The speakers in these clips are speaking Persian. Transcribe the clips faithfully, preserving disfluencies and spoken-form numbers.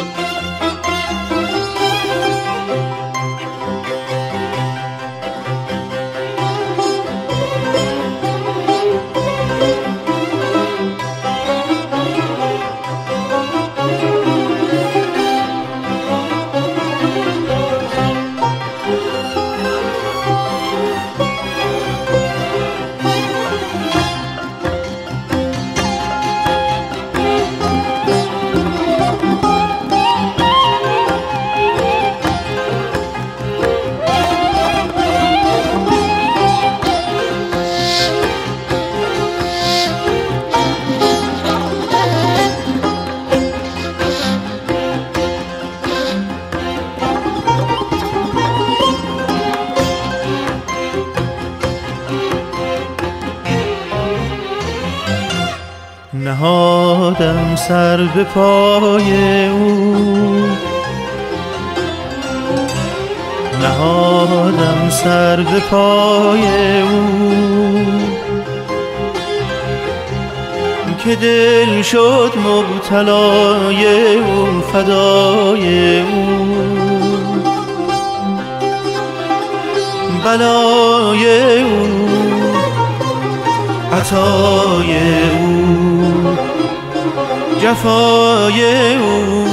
نهادم سر به پای او، نهادم سر به پای او، که دل شد مبتلای او، فدای او، بلای او، عطای او، جفای او،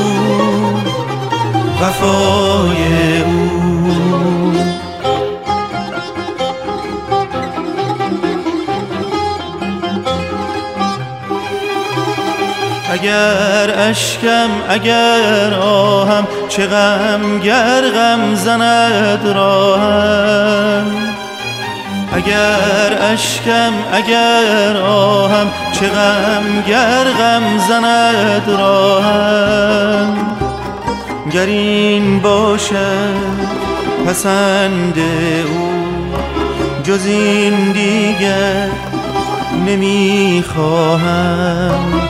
وفای او. اگر اشکم اگر آهم، چه غم گر غم زند راهم. اگر اشکم اگر آهم، چه غم گر غم زند راهم. گر این باشد پسند او، جز این دیگر نمیخواهم.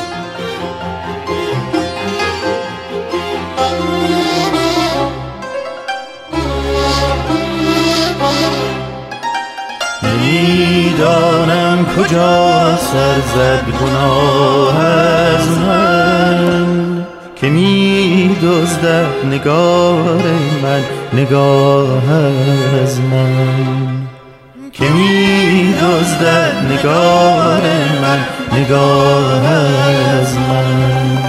نمیدانم کجا سر زد گناه از من، که می دزدد نگار من، نگاه از من، که می دزدد نگار من، نگاه از من.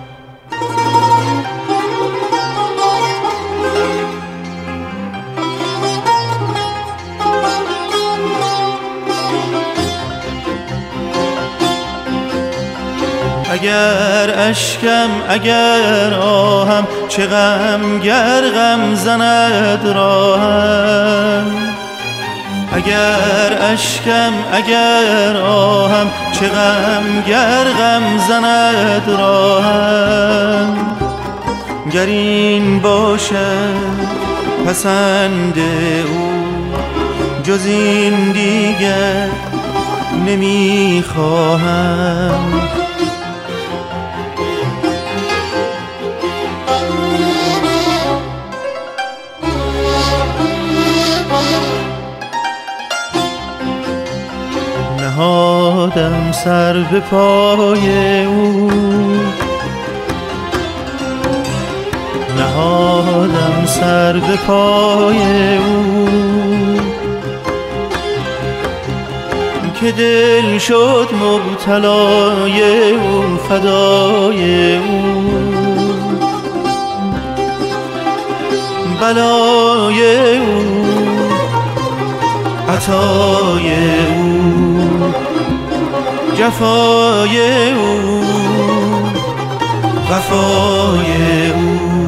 اگر اشکم اگر آهم، چه غم گر غم زند راهم. اگر اشکم اگر آهم، چه غم گر غم زند راهم. گر این باشد پسند او، جز این دیگر نمیخواهم. نهادم سر به پای او، نهادم سر به پای او، که دل شد مبتلای او، فدای او، بلای او، عطای او، جفای او، وفای او.